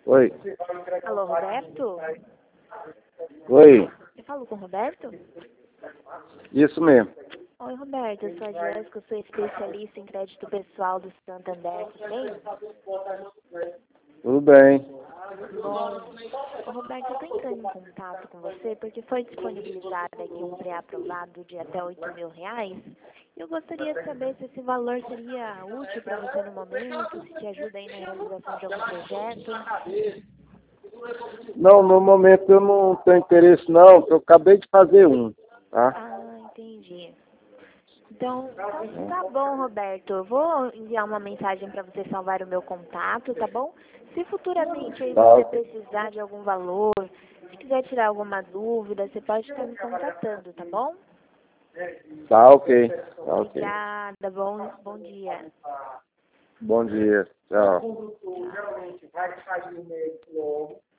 Oi. Alô, Roberto? Oi. Eu falo com o Roberto? Isso mesmo. Oi, Roberto, eu sou a Jéssica, eu sou especialista em crédito pessoal do Santander, tudo bem? Tudo bem. Bom, ô, Roberto, eu estou entrando em contato com você porque foi disponibilizado aqui um pré-aprovado de até R$ 8.000. E eu gostaria de saber se esse valor seria útil para você no momento, se te ajuda aí na realização de algum projeto. Não, no momento eu não tenho interesse não, porque eu acabei de fazer um, tá? Ah, entendi. Então, tá bom, Roberto. Eu vou enviar uma mensagem para você salvar o meu contato, tá bom? Se futuramente aí Tá, você ok. precisar de algum valor, se quiser tirar alguma dúvida, você pode estar me contatando, tá bom? Tá ok. Tá ok. Obrigada, bom dia. Bom dia. Tchau. Tchau.